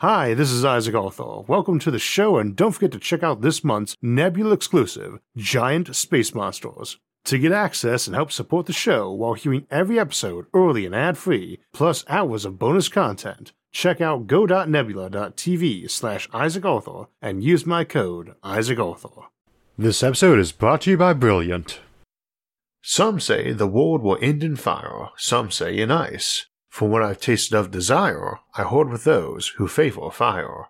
Hi, this is Isaac Arthur. Welcome to the show, and don't forget to check out this month's Nebula exclusive, Giant Space Monsters. To get access and help support the show while hearing every episode early and ad-free, plus hours of bonus content, check out go.nebula.tv/IsaacArthur and use my code IsaacArthur. This episode is brought to you by Brilliant. Some say the world will end in fire, some say in ice. From what I've tasted of desire, I hold with those who favor fire.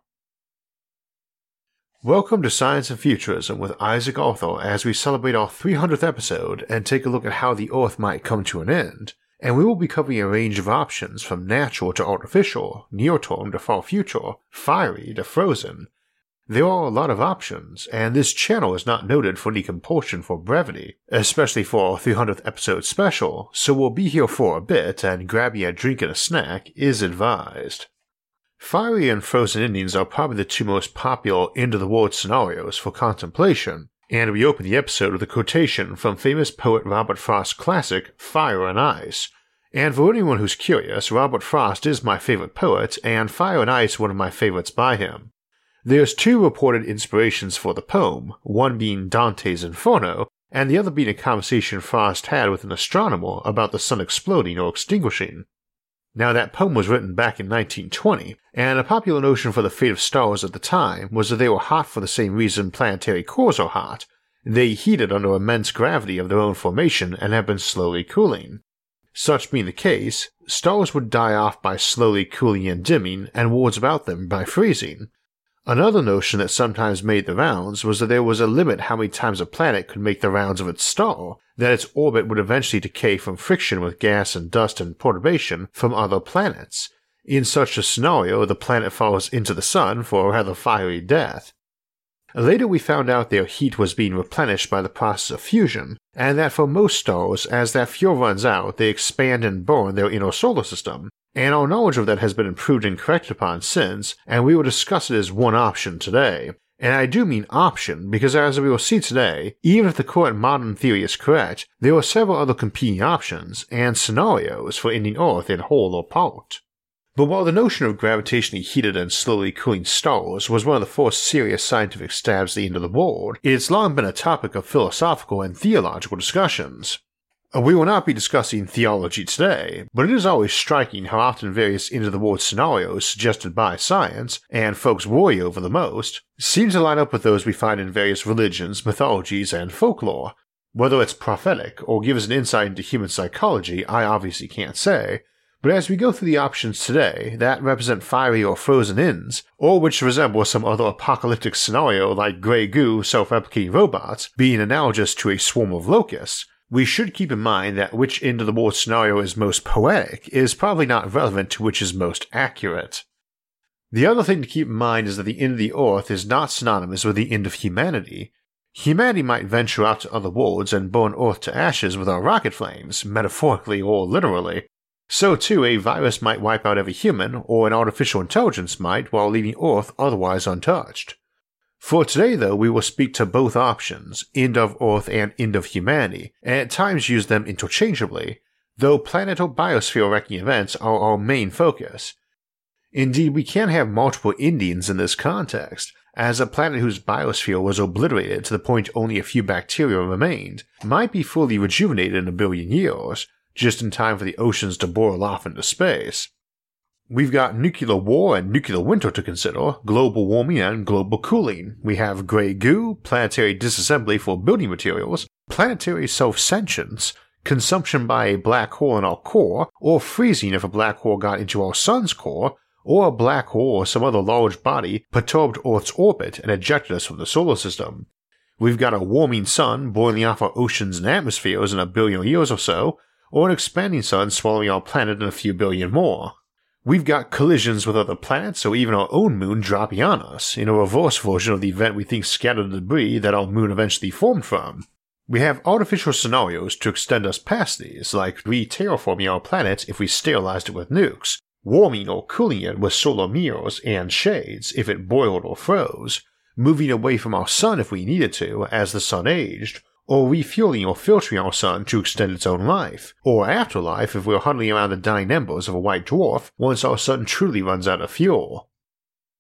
Welcome to Science and Futurism with Isaac Arthur as we celebrate our 300th episode and take a look at how the Earth might come to an end, and we will be covering a range of options from natural to artificial, near-term to far future, fiery to frozen. There are a lot of options, and this channel is not noted for any compulsion for brevity, especially for our 300th episode special, so we'll be here for a bit and grabbing a drink and a snack is advised. Fiery and frozen endings are probably the two most popular end-of-the-world scenarios for contemplation, and we open the episode with a quotation from famous poet Robert Frost's classic Fire and Ice. And for anyone who's curious, Robert Frost is my favorite poet, and Fire and Ice one of my favorites by him. There's two reported inspirations for the poem, one being Dante's Inferno, and the other being a conversation Frost had with an astronomer about the sun exploding or extinguishing. Now that poem was written back in 1920, and a popular notion for the fate of stars at the time was that they were hot for the same reason planetary cores are hot. They heated under immense gravity of their own formation and have been slowly cooling. Such being the case, stars would die off by slowly cooling and dimming, and worlds about them by freezing. Another notion that sometimes made the rounds was that there was a limit how many times a planet could make the rounds of its star, that its orbit would eventually decay from friction with gas and dust and perturbation from other planets. In such a scenario, the planet falls into the sun for a rather fiery death. Later we found out their heat was being replenished by the process of fusion, and that for most stars, as that fuel runs out, they expand and burn their inner solar system. And our knowledge of that has been improved and corrected upon since, and we will discuss it as one option today. And I do mean option, because as we will see today, even if the current modern theory is correct, there are several other competing options and scenarios for ending Earth in whole or part. But while the notion of gravitationally heated and slowly cooling stars was one of the first serious scientific stabs at the end of the world, it's long been a topic of philosophical and theological discussions. We will not be discussing theology today, but it is always striking how often various end-of-the-world scenarios suggested by science, and folks worry over the most, seem to line up with those we find in various religions, mythologies, and folklore. Whether it's prophetic or gives an insight into human psychology, I obviously can't say, but as we go through the options today that represent fiery or frozen ends, or which resemble some other apocalyptic scenario like grey goo self-replicating robots being analogous to a swarm of locusts, we should keep in mind that which end of the world scenario is most poetic is probably not relevant to which is most accurate. The other thing to keep in mind is that the end of the Earth is not synonymous with the end of humanity. Humanity might venture out to other worlds and burn Earth to ashes with our rocket flames, metaphorically or literally. So too, a virus might wipe out every human, or an artificial intelligence might, while leaving Earth otherwise untouched. For today though, we will speak to both options, end of Earth and end of humanity, and at times use them interchangeably, though planet or biosphere wrecking events are our main focus. Indeed, we can have multiple endings in this context, as a planet whose biosphere was obliterated to the point only a few bacteria remained might be fully rejuvenated in 1 billion years, just in time for the oceans to boil off into space. We've got nuclear war and nuclear winter to consider, global warming and global cooling. We have grey goo, planetary disassembly for building materials, planetary self-sentience, consumption by a black hole in our core, or freezing if a black hole got into our sun's core, or a black hole or some other large body perturbed Earth's orbit and ejected us from the solar system. We've got a warming sun boiling off our oceans and atmospheres in 1 billion years or so, or an expanding sun swallowing our planet in a few billion more. We've got collisions with other planets or even our own moon dropping on us, in a reverse version of the event we think scattered the debris that our moon eventually formed from. We have artificial scenarios to extend us past these, like re-terraforming our planet if we sterilized it with nukes, warming or cooling it with solar mirrors and shades if it boiled or froze, moving away from our sun if we needed to as the sun aged, or refueling or filtering our sun to extend its own life, or afterlife if we're huddling around the dying embers of a white dwarf once our sun truly runs out of fuel.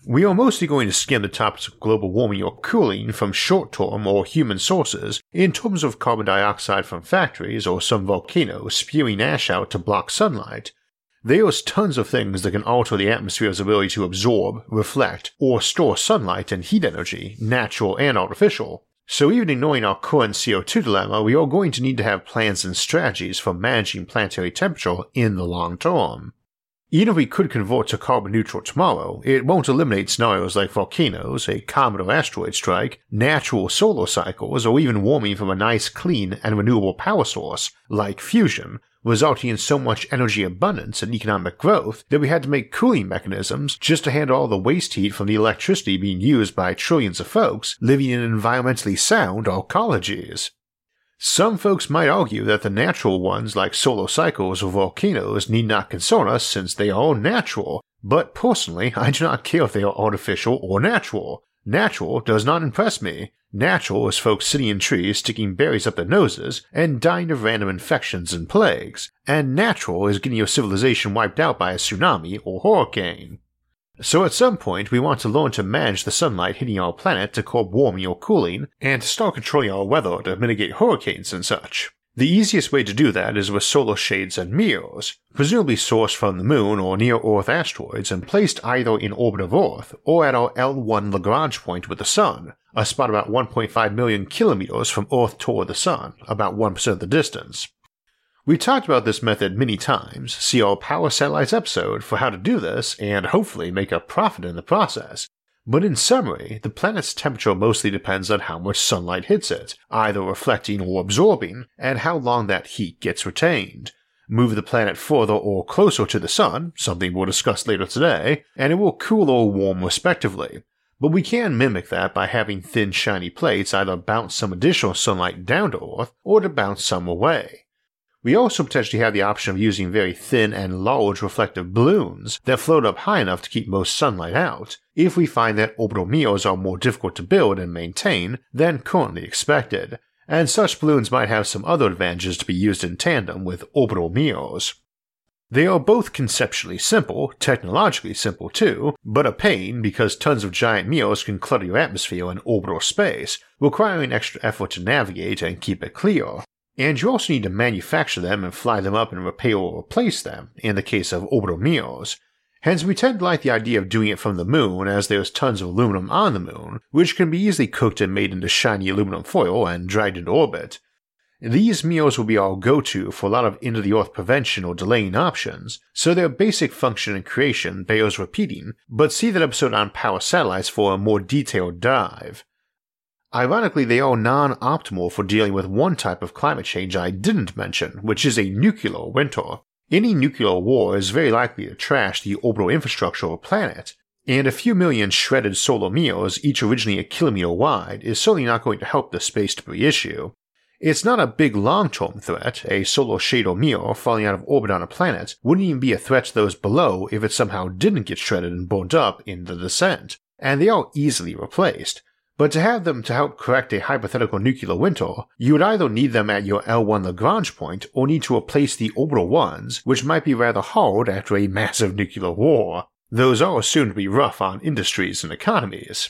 We are mostly going to skim the topics of global warming or cooling from short-term or human sources in terms of carbon dioxide from factories or some volcano spewing ash out to block sunlight. There's tons of things that can alter the atmosphere's ability to absorb, reflect, or store sunlight and heat energy, natural and artificial. So even ignoring our current CO2 dilemma, we are going to need to have plans and strategies for managing planetary temperature in the long term. Even if we could convert to carbon neutral tomorrow, it won't eliminate scenarios like volcanoes, a comet or asteroid strike, natural solar cycles, or even warming from a nice, clean, and renewable power source, like fusion, resulting in so much energy abundance and economic growth that we had to make cooling mechanisms just to handle all the waste heat from the electricity being used by trillions of folks living in environmentally sound ecologies. Some folks might argue that the natural ones like solar cycles or volcanoes need not concern us since they are natural, but personally I do not care if they are artificial or natural. Natural does not impress me. Natural is folks sitting in trees sticking berries up their noses and dying of random infections and plagues, and natural is getting your civilization wiped out by a tsunami or hurricane. So at some point we want to learn to manage the sunlight hitting our planet to curb warming or cooling, and to start controlling our weather to mitigate hurricanes and such. The easiest way to do that is with solar shades and mirrors, presumably sourced from the moon or near-Earth asteroids and placed either in orbit of Earth or at our L1 Lagrange point with the Sun, a spot about 1.5 million kilometers from Earth toward the Sun, about 1% of the distance. We talked about this method many times, see our Power Satellites episode for how to do this and hopefully make a profit in the process. But in summary, the planet's temperature mostly depends on how much sunlight hits it, either reflecting or absorbing, and how long that heat gets retained. Move the planet further or closer to the Sun, something we'll discuss later today, and it will cool or warm respectively. But we can mimic that by having thin shiny plates either bounce some additional sunlight down to Earth or to bounce some away. We also potentially have the option of using very thin and large reflective balloons that float up high enough to keep most sunlight out, if we find that orbital mirrors are more difficult to build and maintain than currently expected, and such balloons might have some other advantages to be used in tandem with orbital mirrors. They are both conceptually simple, technologically simple too, but a pain because tons of giant mirrors can clutter your atmosphere in orbital space, requiring extra effort to navigate and keep it clear. And you also need to manufacture them and fly them up and repair or replace them, in the case of orbital mirrors. Hence we tend to like the idea of doing it from the moon as there's tons of aluminum on the moon, which can be easily cooked and made into shiny aluminum foil and dragged into orbit. These mirrors will be our go-to for a lot of into-the-earth prevention or delaying options, so their basic function and creation bears repeating, but see that episode on Power Satellites for a more detailed dive. Ironically, they are non-optimal for dealing with one type of climate change I didn't mention, which is a nuclear winter. Any nuclear war is very likely to trash the orbital infrastructure of a planet, and a few million shredded solar mirrors, each originally a kilometer wide, is certainly not going to help the space debris issue. It's not a big long-term threat. A solar shade or mirror falling out of orbit on a planet wouldn't even be a threat to those below if it somehow didn't get shredded and burnt up in the descent, and they are easily replaced. But to have them to help correct a hypothetical nuclear winter, you would either need them at your L1 Lagrange point or need to replace the orbital ones, which might be rather hard after a massive nuclear war. Those are assumed to be rough on industries and economies.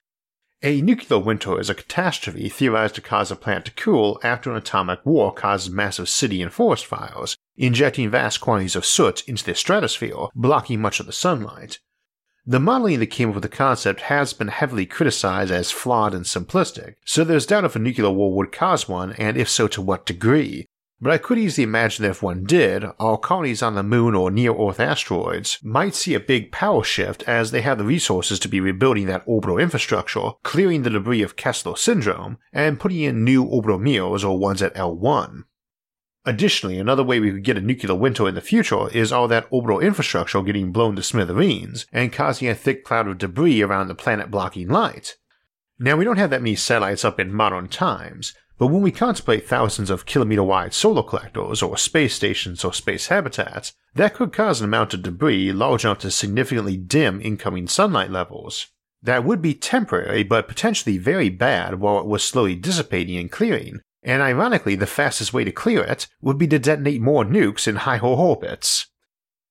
A nuclear winter is a catastrophe theorized to cause a planet to cool after an atomic war causes massive city and forest fires, injecting vast quantities of soot into the stratosphere, blocking much of the sunlight. The modeling that came up with the concept has been heavily criticized as flawed and simplistic, so there's doubt if a nuclear war would cause one, and if so to what degree. But I could easily imagine that if one did, our colonies on the moon or near-Earth asteroids might see a big power shift as they have the resources to be rebuilding that orbital infrastructure, clearing the debris of Kessler syndrome, and putting in new orbital mirrors or ones at L1. Additionally, another way we could get a nuclear winter in the future is all that orbital infrastructure getting blown to smithereens and causing a thick cloud of debris around the planet blocking light. Now, we don't have that many satellites up in modern times, but when we contemplate thousands of kilometer-wide solar collectors or space stations or space habitats, that could cause an amount of debris large enough to significantly dim incoming sunlight levels. That would be temporary but potentially very bad while it was slowly dissipating and clearing, and ironically the fastest way to clear it would be to detonate more nukes in higher orbits.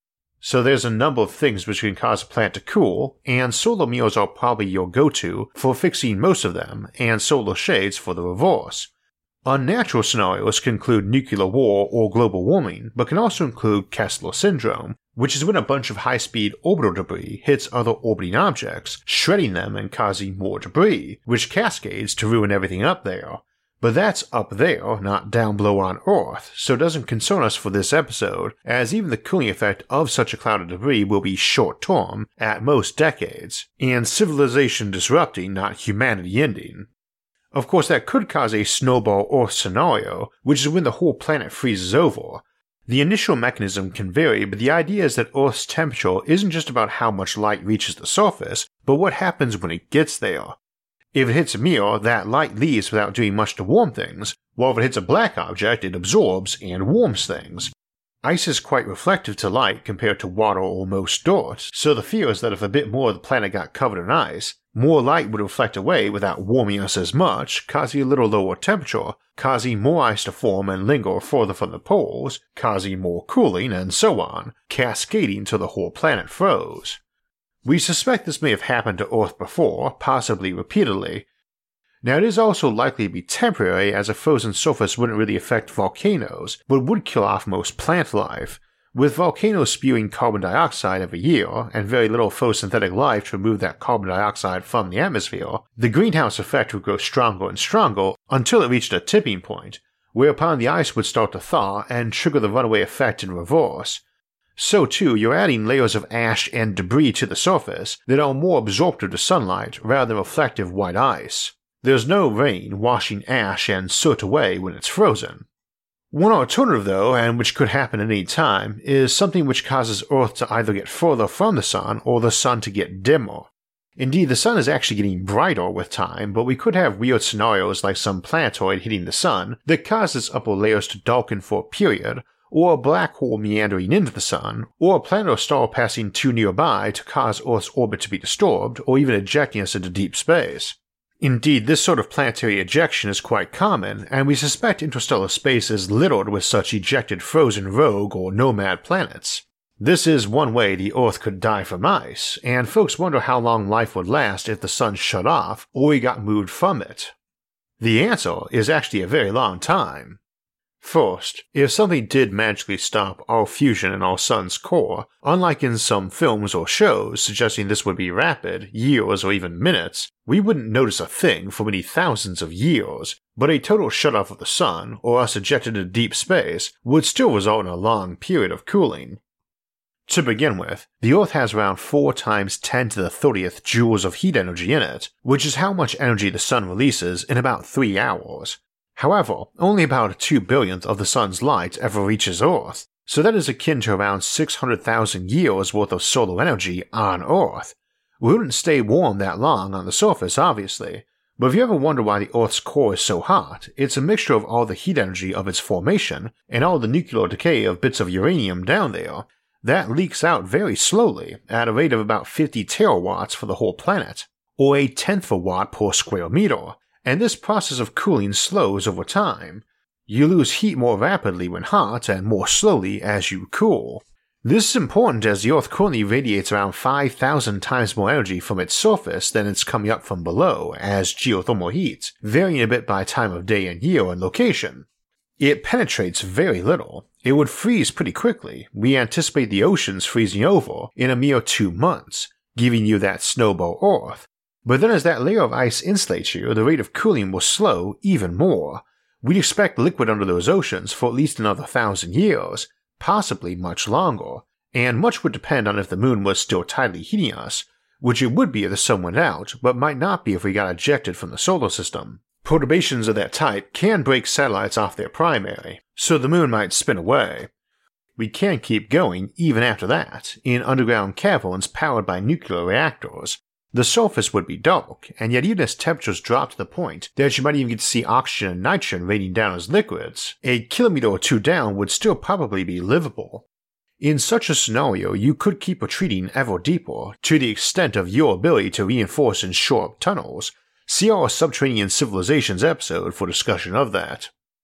So there's a number of things which can cause a planet to cool, and solar mirrors are probably your go-to for fixing most of them, and solar shades for the reverse. Unnatural scenarios can include nuclear war or global warming, but can also include Kessler syndrome, which is when a bunch of high-speed orbital debris hits other orbiting objects, shredding them and causing more debris, which cascades to ruin everything up there. But that's up there, not down below on Earth, so it doesn't concern us for this episode, as even the cooling effect of such a cloud of debris will be short-term, at most decades, and civilization disrupting, not humanity ending. Of course, that could cause a snowball Earth scenario, which is when the whole planet freezes over. The initial mechanism can vary, but the idea is that Earth's temperature isn't just about how much light reaches the surface, but what happens when it gets there. If it hits a mirror, that light leaves without doing much to warm things, while if it hits a black object, it absorbs and warms things. Ice is quite reflective to light compared to water or most dirt, so the fear is that if a bit more of the planet got covered in ice, more light would reflect away without warming us as much, causing a little lower temperature, causing more ice to form and linger further from the poles, causing more cooling, and so on, cascading till the whole planet froze. We suspect this may have happened to Earth before, possibly repeatedly. Now it is also likely to be temporary, as a frozen surface wouldn't really affect volcanoes, but would kill off most plant life. With volcanoes spewing carbon dioxide every year, and very little photosynthetic life to remove that carbon dioxide from the atmosphere, the greenhouse effect would grow stronger and stronger until it reached a tipping point, whereupon the ice would start to thaw and trigger the runaway effect in reverse. So too, you're adding layers of ash and debris to the surface that are more absorptive to sunlight rather than reflective white ice. There's no rain washing ash and soot away when it's frozen. One alternative though, and which could happen at any time, is something which causes Earth to either get further from the sun or the sun to get dimmer. Indeed, the sun is actually getting brighter with time, but we could have weird scenarios like some planetoid hitting the sun that causes its upper layers to darken for a period, or a black hole meandering into the sun, or a planet or star passing too nearby to cause Earth's orbit to be disturbed, or even ejecting us into deep space. Indeed, this sort of planetary ejection is quite common, and we suspect interstellar space is littered with such ejected frozen rogue or nomad planets. This is one way the Earth could die from ice, and folks wonder how long life would last if the sun shut off or we got moved from it. The answer is actually a very long time. First, if something did magically stop our fusion in our sun's core, unlike in some films or shows suggesting this would be rapid, years or even minutes, we wouldn't notice a thing for many thousands of years, but a total shutoff of the sun, or us ejected into deep space, would still result in a long period of cooling. To begin with, the Earth has around 4 times 10 to the 30th joules of heat energy in it, which is how much energy the sun releases in about 3 hours. However, only about 2 billionth of the sun's light ever reaches Earth, so that is akin to around 600,000 years worth of solar energy on Earth. We wouldn't stay warm that long on the surface, obviously, but if you ever wonder why the Earth's core is so hot, it's a mixture of all the heat energy of its formation and all the nuclear decay of bits of uranium down there. That leaks out very slowly, at a rate of about 50 terawatts for the whole planet, or a tenth of a watt per square meter. And this process of cooling slows over time. You lose heat more rapidly when hot and more slowly as you cool. This is important as the Earth currently radiates around 5,000 times more energy from its surface than it's coming up from below as geothermal heat, varying a bit by time of day and year and location. It penetrates very little. It would freeze pretty quickly. We anticipate the oceans freezing over in a mere 2 months, giving you that snowball Earth. But then as that layer of ice insulates you, the rate of cooling will slow even more. We'd expect liquid under those oceans for at least another 1,000 years, possibly much longer, and much would depend on if the moon was still tidally heating us, which it would be if the sun went out, but might not be if we got ejected from the solar system. Perturbations of that type can break satellites off their primary, so the moon might spin away. We can keep going even after that, in underground caverns powered by nuclear reactors. The surface would be dark, and yet even as temperatures drop to the point that you might even get to see oxygen and nitrogen raining down as liquids, a kilometer or 2 down would still probably be livable. In such a scenario, you could keep retreating ever deeper to the extent of your ability to reinforce and shore up tunnels. See our Subterranean Civilizations episode for discussion of that.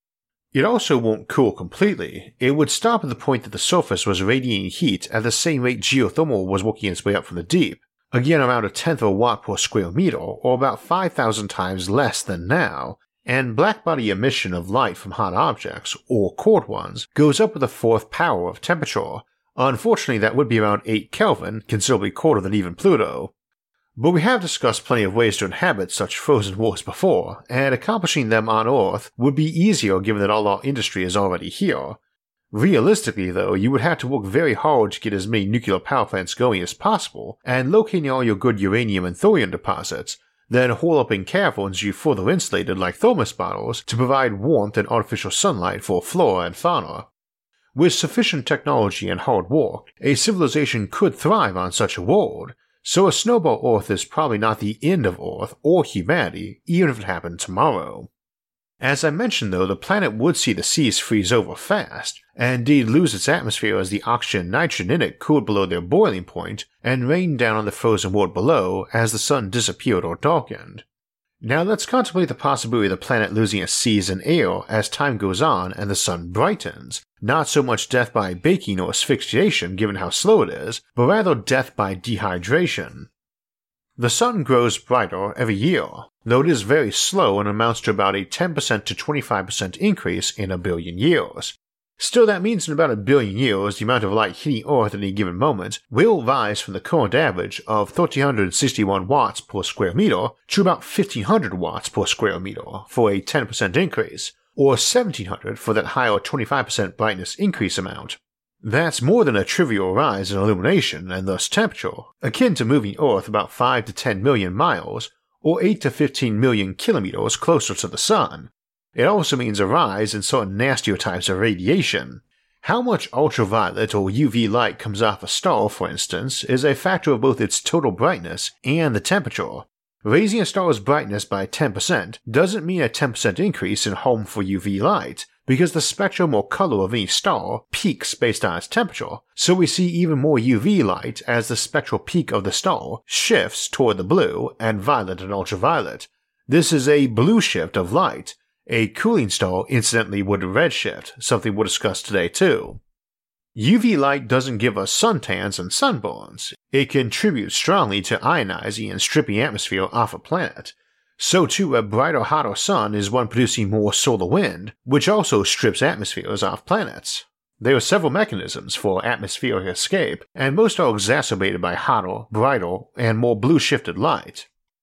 It also won't cool completely. It would stop at the point that the surface was radiating heat at the same rate geothermal was working its way up from the deep, again around 1/10 of a watt per square meter, or about 5,000 times less than now, and blackbody emission of light from hot objects, or cold ones, goes up with a fourth power of temperature. Unfortunately, that would be around 8 Kelvin, considerably colder than even Pluto. But we have discussed plenty of ways to inhabit such frozen worlds before, and accomplishing them on Earth would be easier given that all our industry is already here. Realistically though, you would have to work very hard to get as many nuclear power plants going as possible, and locating all your good uranium and thorium deposits, then hole up in caverns you further insulated like thermos bottles to provide warmth and artificial sunlight for flora and fauna. With sufficient technology and hard work, a civilization could thrive on such a world, so a snowball Earth is probably not the end of Earth or humanity, even if it happened tomorrow. As I mentioned though, the planet would see the seas freeze over fast, and indeed lose its atmosphere as the oxygen and nitrogen in it cooled below their boiling point, and rain down on the frozen world below as the sun disappeared or darkened. Now let's contemplate the possibility of the planet losing its seas and air as time goes on and the sun brightens, not so much death by baking or asphyxiation given how slow it is, but rather death by dehydration. The sun grows brighter every year, though it is very slow and amounts to about a 10% to 25% increase in a billion years. Still, that means in about a billion years, the amount of light hitting Earth at any given moment will rise from the current average of 1361 watts per square meter to about 1500 watts per square meter for a 10% increase, or 1700 for that higher 25% brightness increase amount. That's more than a trivial rise in illumination and thus temperature, akin to moving Earth about 5 to 10 million miles, or 8 to 15 million kilometers closer to the Sun. It also means a rise in certain nastier types of radiation. How much ultraviolet or UV light comes off a star, for instance, is a factor of both its total brightness and the temperature. Raising a star's brightness by 10% doesn't mean a 10% increase in harmful UV light, because the spectrum or color of any star peaks based on its temperature, so we see even more UV light as the spectral peak of the star shifts toward the blue and violet and ultraviolet. This is a blue shift of light. A cooling star incidentally would redshift, something we'll discuss today too. UV light doesn't give us suntans and sunburns. It contributes strongly to ionizing and stripping atmosphere off a planet. So too a brighter, hotter sun is one producing more solar wind, which also strips atmospheres off planets. There are several mechanisms for atmospheric escape, and most are exacerbated by hotter, brighter, and more blue-shifted light.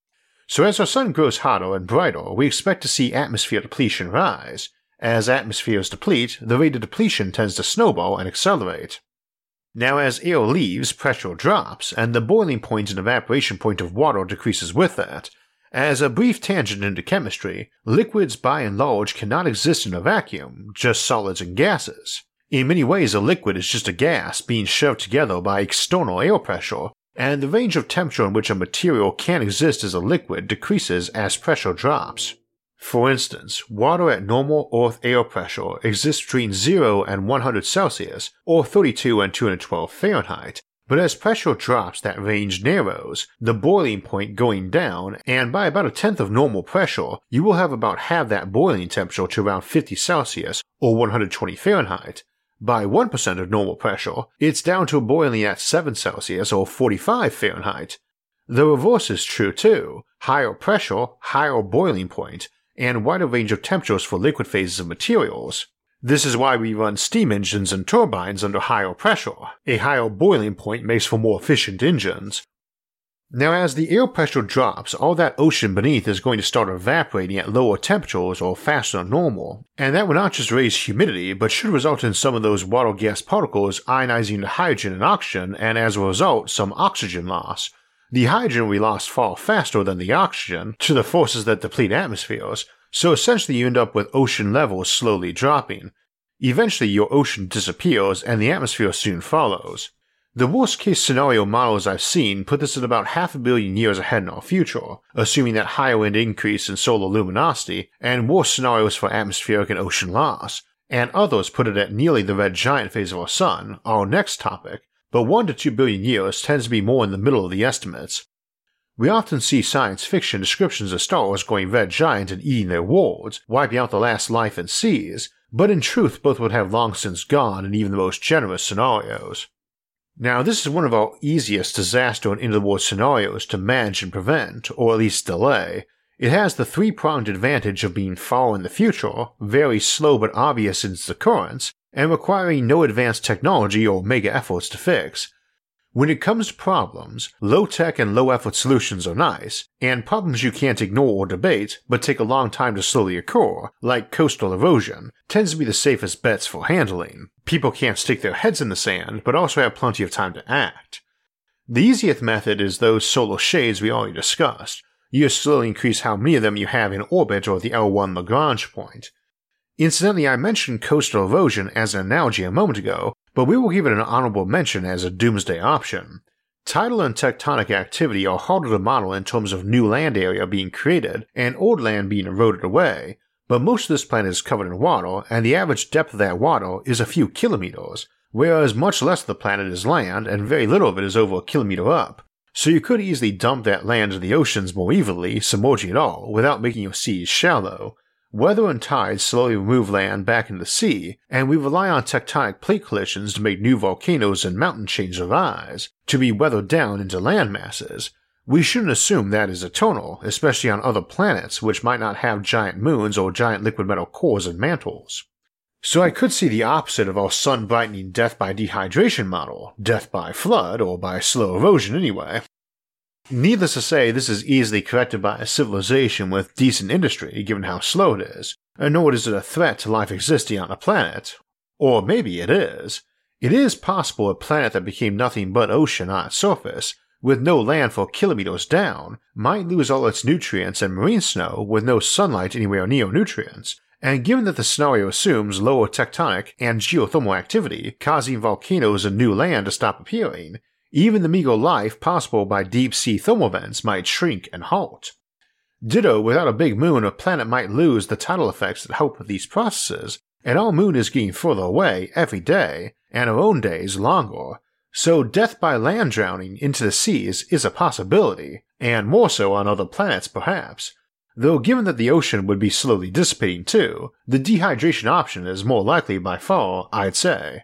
So as our sun grows hotter and brighter, we expect to see atmosphere depletion rise. As atmospheres deplete, the rate of depletion tends to snowball and accelerate. Now as air leaves, pressure drops, and the boiling point and evaporation point of water decreases with that. As a brief tangent into chemistry, liquids by and large cannot exist in a vacuum, just solids and gases. In many ways a liquid is just a gas being shoved together by external air pressure, and the range of temperature in which a material can exist as a liquid decreases as pressure drops. For instance, water at normal Earth air pressure exists between 0 and 100 Celsius, or 32 and 212 Fahrenheit, but as pressure drops that range narrows, the boiling point going down, and by about 1/10 of normal pressure, you will have about half that boiling temperature to around 50 Celsius, or 120 Fahrenheit. By 1% of normal pressure, it's down to boiling at 7 Celsius or 45 Fahrenheit. The reverse is true too. Higher pressure, higher boiling point, and wider range of temperatures for liquid phases of materials. This is why we run steam engines and turbines under higher pressure. A higher boiling point makes for more efficient engines. Now as the air pressure drops, all that ocean beneath is going to start evaporating at lower temperatures or faster than normal, and that will not just raise humidity, but should result in some of those water gas particles ionizing to hydrogen and oxygen, and as a result some oxygen loss. The hydrogen will be lost far faster than the oxygen to the forces that deplete atmospheres, so essentially you end up with ocean levels slowly dropping. Eventually your ocean disappears and the atmosphere soon follows. The worst case scenario models I've seen put this at about 500 million years ahead in our future, assuming that higher end increase in solar luminosity, and worse scenarios for atmospheric and ocean loss, and others put it at nearly the red giant phase of our sun, our next topic, but 1 to 2 billion years tends to be more in the middle of the estimates. We often see science fiction descriptions of stars going red giant and eating their worlds, wiping out the last life in seas, but in truth both would have long since gone in even the most generous scenarios. Now, this is one of our easiest disaster and end-of-the-world scenarios to manage and prevent, or at least delay. It has the three-pronged advantage of being far in the future, very slow but obvious in its occurrence, and requiring no advanced technology or mega efforts to fix. When it comes to problems, low-tech and low-effort solutions are nice, and problems you can't ignore or debate but take a long time to slowly occur, like coastal erosion, tends to be the safest bets for handling. People can't stick their heads in the sand, but also have plenty of time to act. The easiest method is those solar shades we already discussed. You just slowly increase how many of them you have in orbit or the L1 Lagrange point. Incidentally, I mentioned coastal erosion as an analogy a moment ago, but we will give it an honorable mention as a doomsday option. Tidal and tectonic activity are harder to model in terms of new land area being created and old land being eroded away, but most of this planet is covered in water, and the average depth of that water is a few kilometers, whereas much less of the planet is land and very little of it is over a kilometer up. So you could easily dump that land into the oceans more evenly, submerging it all, without making your seas shallow. Weather and tides slowly remove land back into the sea, and we rely on tectonic plate collisions to make new volcanoes and mountain chains arise, to be weathered down into land masses. We shouldn't assume that is eternal, especially on other planets which might not have giant moons or giant liquid metal cores and mantles. So I could see the opposite of our sun brightening death by dehydration model, death by flood, or by slow erosion anyway. Needless to say, this is easily corrected by a civilization with decent industry given how slow it is, and nor is it a threat to life existing on the planet. Or maybe it is. It is possible a planet that became nothing but ocean on its surface, with no land for kilometers down, might lose all its nutrients and marine snow with no sunlight anywhere near nutrients, and given that the scenario assumes lower tectonic and geothermal activity causing volcanoes and new land to stop appearing, even the meager life possible by deep-sea thermal vents might shrink and halt. Ditto, without a big moon, a planet might lose the tidal effects that help with these processes, and our moon is getting further away every day, and our own days longer, so death by land drowning into the seas is a possibility, and more so on other planets perhaps, though given that the ocean would be slowly dissipating too, the dehydration option is more likely by far, I'd say.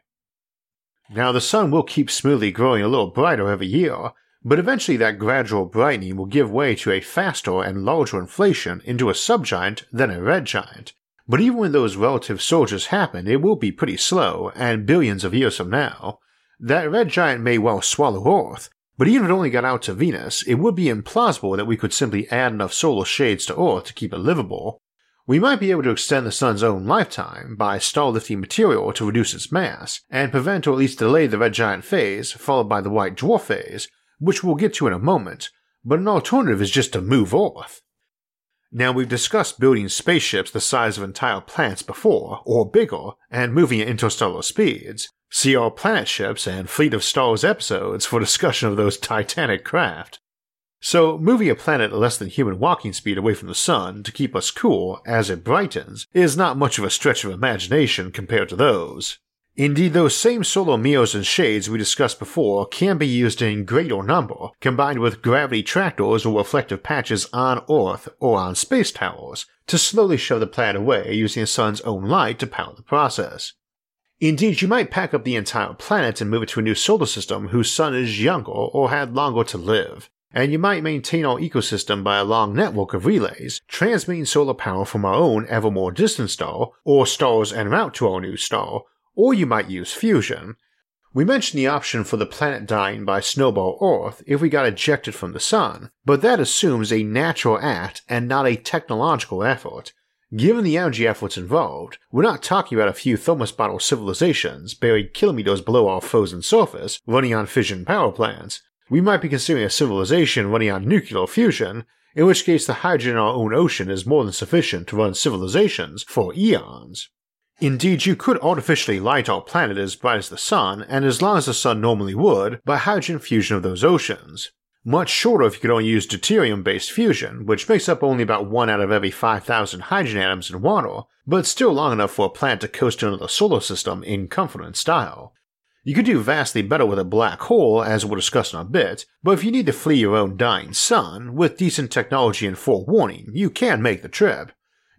Now, the sun will keep smoothly growing a little brighter every year, but eventually that gradual brightening will give way to a faster and larger inflation into a subgiant then a red giant. But even when those relative surges happen, it will be pretty slow, and billions of years from now. That red giant may well swallow Earth, but even if it only got out to Venus, it would be implausible that we could simply add enough solar shades to Earth to keep it livable. We might be able to extend the sun's own lifetime by star-lifting material to reduce its mass, and prevent or at least delay the red giant phase, followed by the white dwarf phase, which we'll get to in a moment, but an alternative is just to move Earth. Now, we've discussed building spaceships the size of entire planets before, or bigger, and moving at interstellar speeds. See our Planet Ships and Fleet of Stars episodes for discussion of those titanic craft. So, moving a planet at less than human walking speed away from the sun to keep us cool as it brightens is not much of a stretch of imagination compared to those. Indeed, those same solar mirrors and shades we discussed before can be used in greater number, combined with gravity tractors or reflective patches on Earth or on space towers, to slowly shove the planet away using the sun's own light to power the process. Indeed, you might pack up the entire planet and move it to a new solar system whose sun is younger or had longer to live. And you might maintain our ecosystem by a long network of relays, transmitting solar power from our own ever more distant star, or stars en route to our new star, or you might use fusion. We mentioned the option for the planet dying by snowball Earth if we got ejected from the sun, but that assumes a natural act and not a technological effort. Given the energy efforts involved, we're not talking about a few thermos bottle civilizations buried kilometers below our frozen surface running on fission power plants. We might be considering a civilization running on nuclear fusion, in which case the hydrogen in our own ocean is more than sufficient to run civilizations for eons. Indeed, you could artificially light our planet as bright as the sun, and as long as the sun normally would, by hydrogen fusion of those oceans. Much shorter if you could only use deuterium-based fusion, which makes up only about 1 out of every 5,000 hydrogen atoms in water, but still long enough for a planet to coast to another solar system in comfort and style. You could do vastly better with a black hole, as we'll discuss in a bit, but if you need to flee your own dying sun, with decent technology and forewarning, you can make the trip.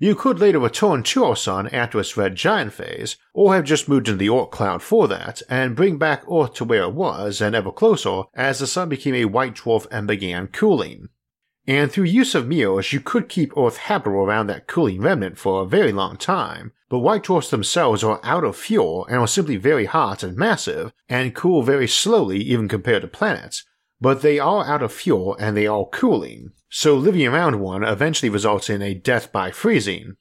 You could later return to our sun after its red giant phase, or have just moved into the Oort cloud for that, and bring back Earth to where it was and ever closer as the sun became a white dwarf and began cooling. And through use of mirrors, you could keep Earth habitable around that cooling remnant for a very long time, but white dwarfs themselves are out of fuel and are simply very hot and massive, and cool very slowly even compared to planets, but they are out of fuel and they are cooling, so living around one eventually results in a death by freezing.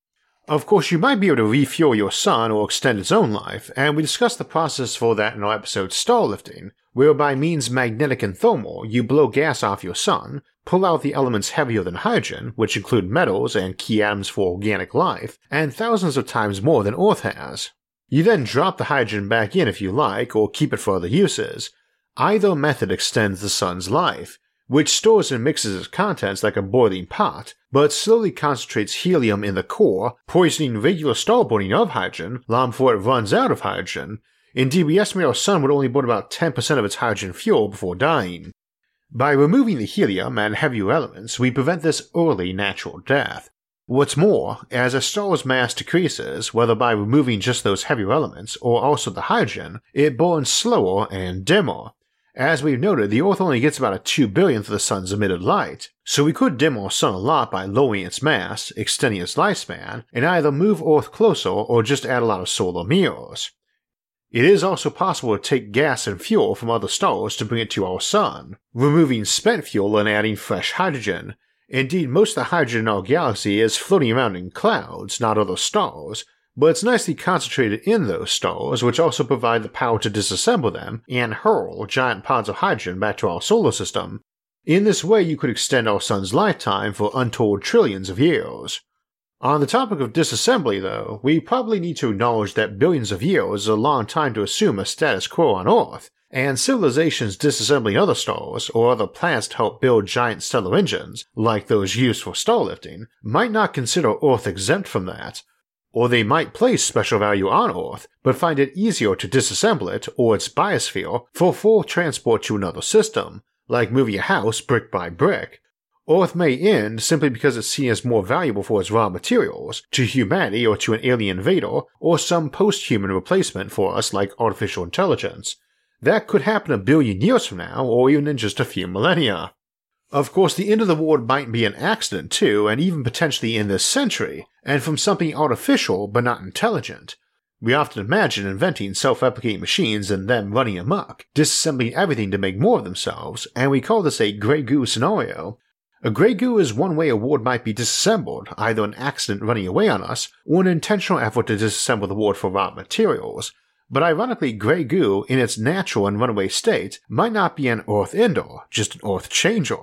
Of course, you might be able to refuel your sun or extend its own life, and we discussed the process for that in our episode Starlifting, where by means magnetic and thermal you blow gas off your sun, pull out the elements heavier than hydrogen, which include metals and key atoms for organic life, and thousands of times more than Earth has. You then drop the hydrogen back in if you like, or keep it for other uses. Either method extends the sun's life, which stores and mixes its contents like a boiling pot, but slowly concentrates helium in the core, poisoning regular star burning of hydrogen long before it runs out of hydrogen. Indeed, we estimate our sun would only burn about 10% of its hydrogen fuel before dying. By removing the helium and heavier elements, we prevent this early natural death. What's more, as a star's mass decreases, whether by removing just those heavier elements or also the hydrogen, it burns slower and dimmer. As we've noted, the Earth only gets about a 2/1000th of the sun's emitted light, so we could dim our sun a lot by lowering its mass, extending its lifespan, and either move Earth closer or just add a lot of solar mirrors. It is also possible to take gas and fuel from other stars to bring it to our sun, removing spent fuel and adding fresh hydrogen. Indeed, most of the hydrogen in our galaxy is floating around in clouds, not other stars, but it's nicely concentrated in those stars, which also provide the power to disassemble them and hurl giant pods of hydrogen back to our solar system. In this way, you could extend our sun's lifetime for untold trillions of years. On the topic of disassembly, though, we probably need to acknowledge that billions of years is a long time to assume a status quo on Earth, and civilizations disassembling other stars or other planets to help build giant stellar engines, like those used for starlifting, might not consider Earth exempt from that. Or they might place special value on Earth, but find it easier to disassemble it or its biosphere for full transport to another system, like moving a house brick by brick. Earth may end simply because it's seen as more valuable for its raw materials, to humanity or to an alien invader, or some post-human replacement for us like artificial intelligence. That could happen a billion years from now, or even in just a few millennia. Of course, the end of the world might be an accident too, and even potentially in this century, and from something artificial but not intelligent. We often imagine inventing self-replicating machines and them running amok, disassembling everything to make more of themselves, and we call this a Grey Goo scenario. A Grey Goo is one way a world might be disassembled, either an accident running away on us, or an intentional effort to disassemble the world for raw materials. But ironically, Grey Goo, in its natural and runaway state, might not be an Earth ender, just an Earth changer.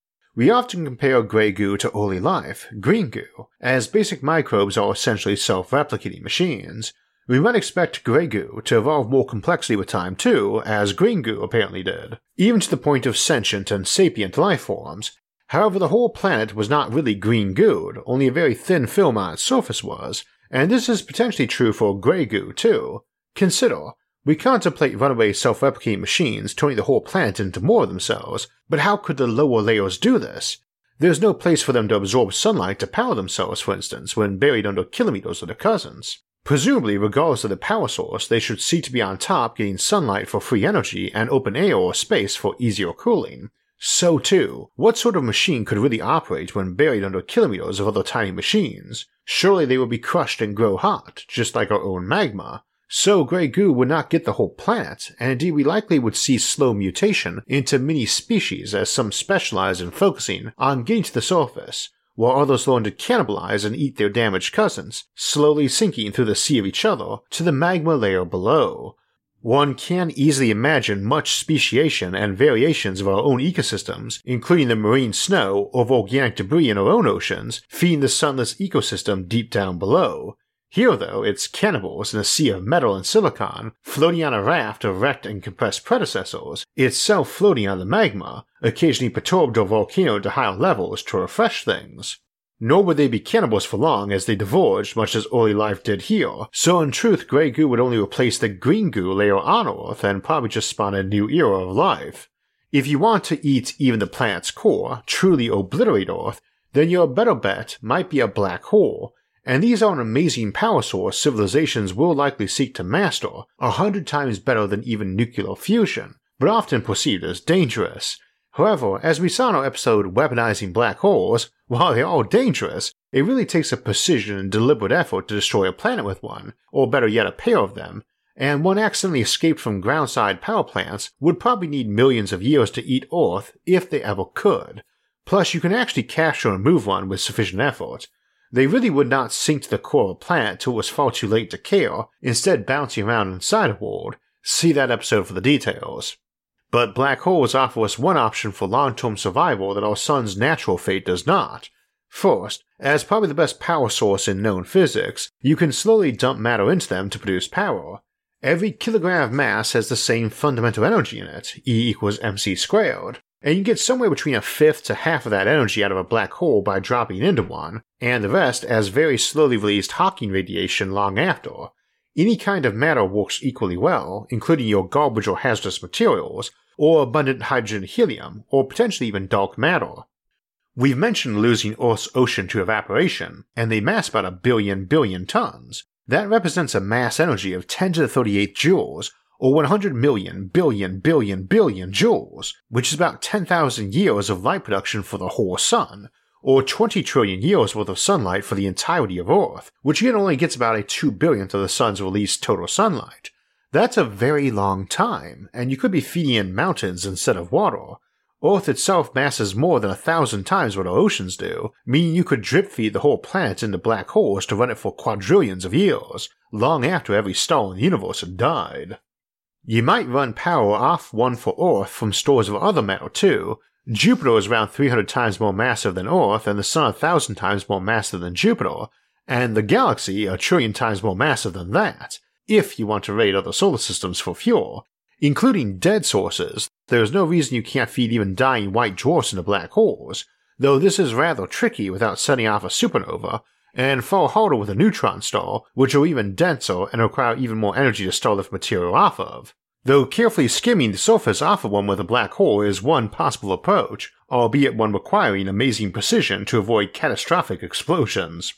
We often compare Grey Goo to early life, Green Goo, as basic microbes are essentially self-replicating machines. We might expect Grey Goo to evolve more complexity with time too, as Green Goo apparently did, even to the point of sentient and sapient life forms. However, the whole planet was not really green gooed, only a very thin film on its surface was, and this is potentially true for Grey Goo too. Consider, we contemplate runaway self-replicating machines turning the whole planet into more of themselves, but how could the lower layers do this? There's no place for them to absorb sunlight to power themselves, for instance, when buried under kilometers of their cousins. Presumably, regardless of the power source, they should seek to be on top getting sunlight for free energy and open air or space for easier cooling. So too, what sort of machine could really operate when buried under kilometers of other tiny machines? Surely they would be crushed and grow hot, just like our own magma. So Grey Goo would not get the whole planet, and indeed we likely would see slow mutation into mini-species as some specialize in focusing on getting to the surface, while others learn to cannibalize and eat their damaged cousins, slowly sinking through the sea of each other to the magma layer below. One can easily imagine much speciation and variations of our own ecosystems, including the marine snow or organic debris in our own oceans, feeding the sunless ecosystem deep down below. Here, though, it's cannibals in a sea of metal and silicon, floating on a raft of wrecked and compressed predecessors, itself floating on the magma, occasionally perturbed or volcanoed to higher levels to refresh things. Nor would they be cannibals for long as they diverged much as early life did here, so in truth Grey Goo would only replace the Green Goo layer on Earth and probably just spawn a new era of life. If you want to eat even the planet's core, truly obliterate Earth, then your better bet might be a black hole, and these are an amazing power source civilizations will likely seek to master, 100 times better than even nuclear fusion, but often perceived as dangerous. However, as we saw in our episode Weaponizing Black Holes, while they are dangerous, it really takes a precision and deliberate effort to destroy a planet with one, or better yet a pair of them, and one accidentally escaped from ground-side power plants would probably need millions of years to eat Earth if they ever could. Plus, you can actually capture and move one with sufficient effort. They really would not sink to the core of a planet till it was far too late to care, instead bouncing around inside a world. See that episode for the details. But black holes offer us one option for long-term survival that our sun's natural fate does not. First, as probably the best power source in known physics, you can slowly dump matter into them to produce power. Every kilogram of mass has the same fundamental energy in it, E equals mc squared, and you get somewhere between a fifth to half of that energy out of a black hole by dropping into one, and the rest as very slowly released Hawking radiation long after. Any kind of matter works equally well, including your garbage or hazardous materials, or abundant hydrogen and helium, or potentially even dark matter. We've mentioned losing Earth's ocean to evaporation, and they mass about 1 billion tons. That represents a mass energy of 10 to the 38 joules, or 100 million billion joules, which is about 10,000 years of light production for the whole sun, or 20 trillion years worth of sunlight for the entirety of Earth, which again only gets about a 2/1000th of the sun's released total sunlight. That's a very long time, and you could be feeding in mountains instead of water. Earth itself masses more than 1,000 times what our oceans do, meaning you could drip feed the whole planet into black holes to run it for quadrillions of years, long after every star in the universe had died. You might run power off one for Earth from stores of other matter too. Jupiter is around 300 times more massive than Earth, and the Sun 1,000 times more massive than Jupiter, and the galaxy 1,000,000,000,000 times more massive than that, if you want to raid other solar systems for fuel. Including dead sources, there is no reason you can't feed even dying white dwarfs into black holes, though this is rather tricky without setting off a supernova, and far harder with a neutron star, which are even denser and require even more energy to starlift material off of. Though carefully skimming the surface off of one with a black hole is one possible approach, albeit one requiring amazing precision to avoid catastrophic explosions.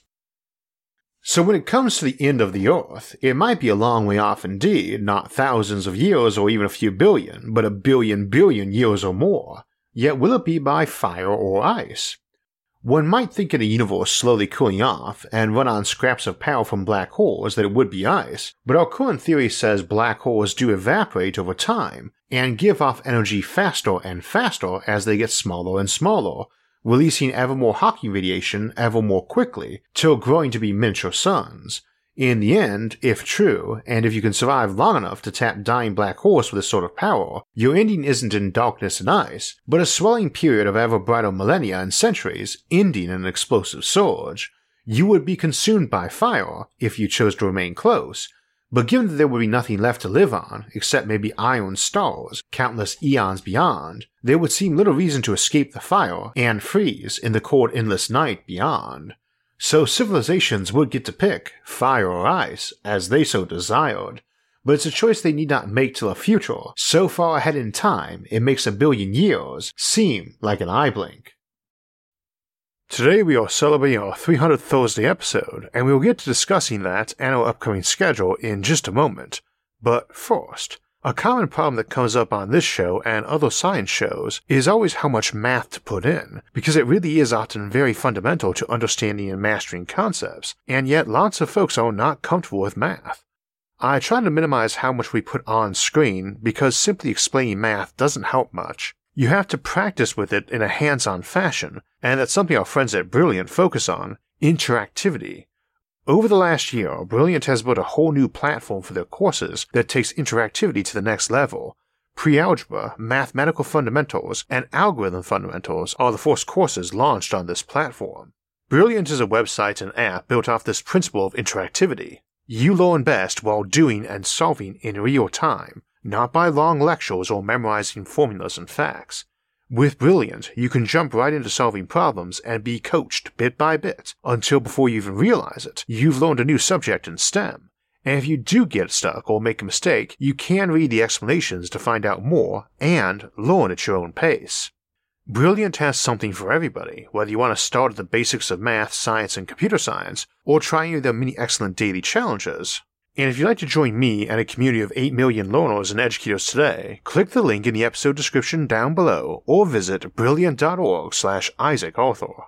So when it comes to the end of the Earth, it might be a long way off indeed, not thousands of years or even a few billion, but 1 billion years or more. Yet will it be by fire or ice? One might think in a universe slowly cooling off and run on scraps of power from black holes that it would be ice, but our current theory says black holes do evaporate over time and give off energy faster and faster as they get smaller and smaller, releasing ever more Hawking radiation ever more quickly, till growing to be miniature suns. In the end, if true, and if you can survive long enough to tap dying black holes with this sort of power, your ending isn't in darkness and ice, but a swelling period of ever brighter millennia and centuries, ending in an explosive surge. You would be consumed by fire, if you chose to remain close, but given that there would be nothing left to live on, except maybe iron stars, countless eons beyond, there would seem little reason to escape the fire and freeze in the cold endless night beyond. So civilizations would get to pick, fire or ice, as they so desired, but it's a choice they need not make till a future so far ahead in time it makes 1 billion years seem like an eye blink. Today we are celebrating our 300th Thursday episode, and we will get to discussing that and our upcoming schedule in just a moment. But first, a common problem that comes up on this show and other science shows is always how much math to put in, because it really is often very fundamental to understanding and mastering concepts, and yet lots of folks are not comfortable with math. I try to minimize how much we put on screen because simply explaining math doesn't help much. You have to practice with it in a hands-on fashion, and that's something our friends at Brilliant focus on, interactivity. Over the last year, Brilliant has built a whole new platform for their courses that takes interactivity to the next level. Pre-algebra, mathematical fundamentals, and algorithm fundamentals are the first courses launched on this platform. Brilliant is a website and app built off this principle of interactivity. You learn best while doing and solving in real time, not by long lectures or memorizing formulas and facts. With Brilliant, you can jump right into solving problems and be coached bit by bit until before you even realize it, you've learned a new subject in STEM. And if you do get stuck or make a mistake, you can read the explanations to find out more and learn at your own pace. Brilliant has something for everybody, whether you want to start at the basics of math, science, and computer science, or try any of their many excellent daily challenges. And if you'd like to join me and a community of 8 million learners and educators today, click the link in the episode description down below or visit brilliant.org/IsaacArthur.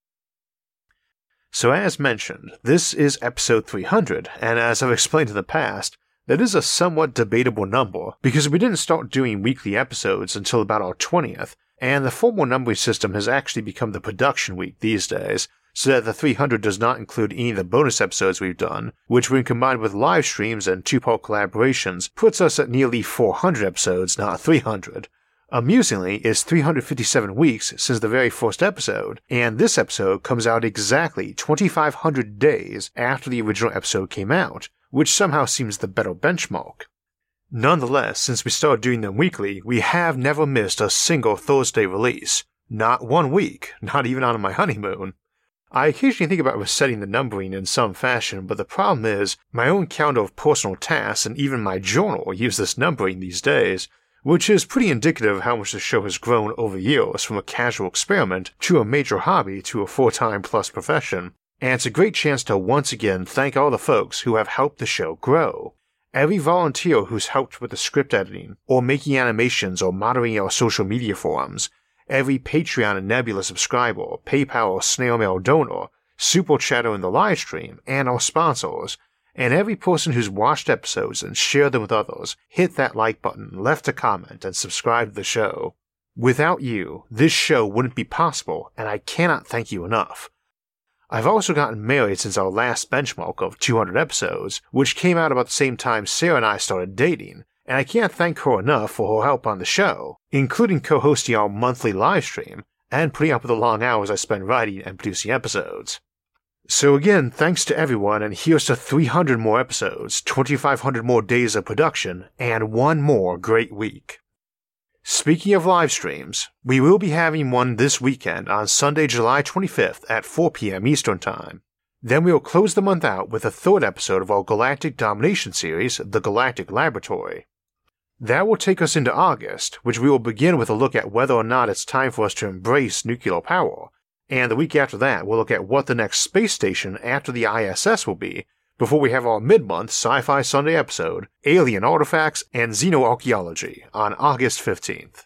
So as mentioned, this is episode 300, and as I've explained in the past, that is a somewhat debatable number because we didn't start doing weekly episodes until about our 20th, and the formal numbering system has actually become the production week these days, so that the 300 does not include any of the bonus episodes we've done, which when combined with live streams and two-part collaborations puts us at nearly 400 episodes, not 300. Amusingly, it's 357 weeks since the very first episode, and this episode comes out exactly 2,500 days after the original episode came out, which somehow seems the better benchmark. Nonetheless, since we started doing them weekly, we have never missed a single Thursday release. Not 1 week, not even on my honeymoon. I occasionally think about resetting the numbering in some fashion, but the problem is, my own calendar of personal tasks and even my journal use this numbering these days, which is pretty indicative of how much the show has grown over years from a casual experiment to a major hobby to a full-time plus profession, and it's a great chance to once again thank all the folks who have helped the show grow. Every volunteer who's helped with the script editing, or making animations or moderating our social media forums, every Patreon and Nebula subscriber, PayPal or snail mail donor, super chatter in the livestream, and our sponsors, and every person who's watched episodes and shared them with others, hit that like button, left a comment, and subscribed to the show. Without you, this show wouldn't be possible, and I cannot thank you enough. I've also gotten married since our last benchmark of 200 episodes, which came out about the same time Sarah and I started dating, and I can't thank her enough for her help on the show, including co-hosting our monthly livestream, and putting up with the long hours I spend writing and producing episodes. So again, thanks to everyone, and here's to 300 more episodes, 2,500 more days of production, and one more great week. Speaking of live streams, we will be having one this weekend on Sunday, July 25th at 4 p.m. Eastern Time. Then we will close the month out with a third episode of our Galactic Domination series, The Galactic Laboratory. That will take us into August, which we will begin with a look at whether or not it's time for us to embrace nuclear power, and the week after that we'll look at what the next space station after the ISS will be, before we have our mid-month Sci-Fi Sunday episode, Alien Artifacts and Xenoarchaeology, on August 15th.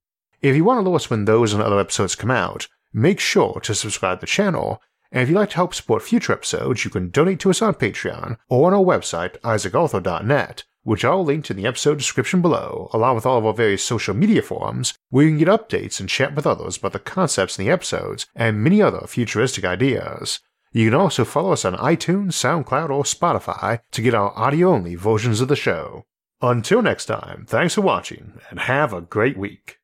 If you want to know us when those and other episodes come out, make sure to subscribe to the channel, and if you'd like to help support future episodes, you can donate to us on Patreon or on our website, isaacarthur.net, which I'll link in the episode description below, along with all of our various social media forums, where you can get updates and chat with others about the concepts in the episodes and many other futuristic ideas. You can also follow us on iTunes, SoundCloud, or Spotify to get our audio-only versions of the show. Until next time, thanks for watching, and have a great week.